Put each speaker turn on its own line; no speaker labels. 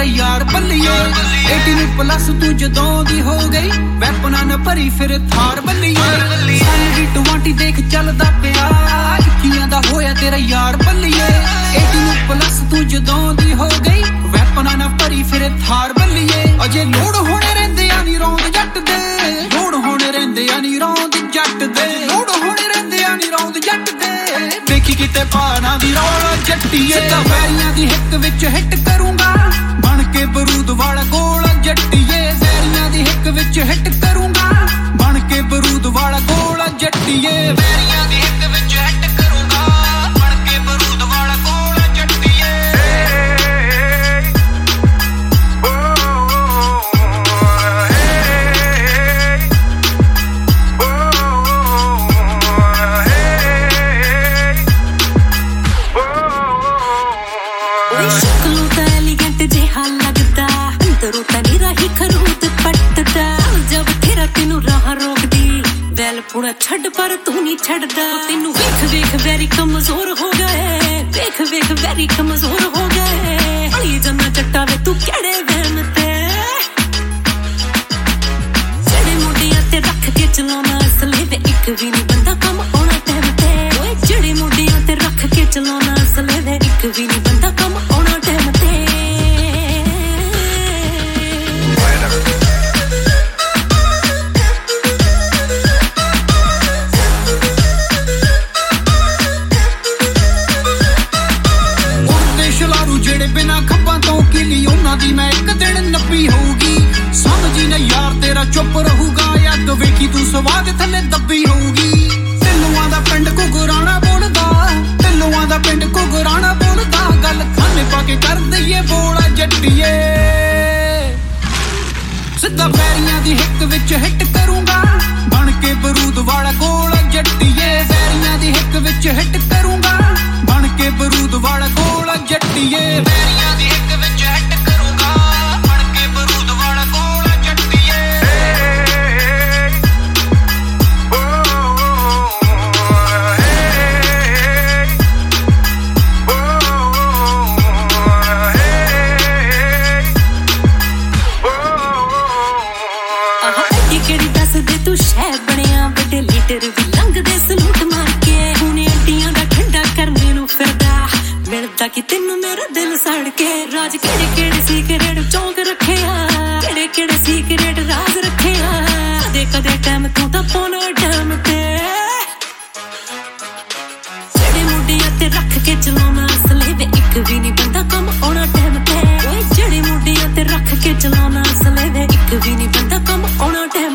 यार बल्लिए 18+ तू जदों दी हो गई वैपना न भरी फिर थार बल्लिए सन 20 देख चलदा पिया कियां दा होया तेरा यार बल्लिए 18+ तू जदों दी हो गई वैपना न भरी फिर थार बल्लिए अजे लोड़ होने रहिंदे आ नी रौंद जट दे लोड़ होने रहिंदे आ नी रौंद जट दे लोड़ होने रहिंदे आ नी रौंद जट दे देखी किते पाना दी रौला जट्टीए सिद्धा वैरियां दी हिक विच हिट करूंगा बन के बरूद वाला गोला जट्टीए वैरियां दी हिक विच हिट करूंगा बन के बरूद वाला गोला जट्टीए वैरियां दी हिक विच हिट करूंगा बन के बरूद वाला गोला जट्टीए
छड़ पर तू नहीं छड़दा तेनू वेख वेख वैरी कमजोर हो गए वेख वेख वैरी कमजोर हो गए अली जन्ना चट्टा वे तू केड़े वहम ते जेड़े मुंडियां ते रख के चलाना असले वे एक भी नहीं बंदा कम आना टाइम ते ओए जेड़े मुंडियां ते रख के चलाना असले वे एक भी नहीं बंदा कम आना टाइम ते बिना खब्बां तो किली उन्हां दी मैं एक दिन नब्बी होगी समझी ना यार तेरा चुप रहूगा अग वेखी तू स्वाद थले दब्बी होगी ढिल्लुआं दा पिंड घुघराना बोलदा ढिल्लुआं दा पिंड घुघराना बोलदा गल खाने पाके कर दईए बोला जट्टीए सिद्धा वैरियां दी हिक विच हिट करूंगा बन के बरूद वाला गोला जट्टीए वैरियां दी हिक विच हिट करूंगा बन के बरूद वाला गोला जट्टीए वैरियां दी हिक विच हिट करूंगा बन के बरूद वाला गोला जट्टीए केड़ी दस दे तू शह बनिया बड़े लीडर भी लंघदे सलूट मार के हुणे अड्डियां दा ठंडा करने नू फिरदा मिलदा कि तैनू मेरा दिल सड़ के राज केड़े केड़े सीक्रेट चौंक रखे आ केड़े केड़े सीक्रेट राज रखे आ कदे कदे टाइम तू तां पौना टाइम ते जेड़े मुंडियां ते रख के चलाना असले वे एक भी नहीं बंदा कम आना टाइम ते ओए जेड़े मुंडियां ते रख के चलाना असले वे एक भी नहीं बंदा कम आना टाइम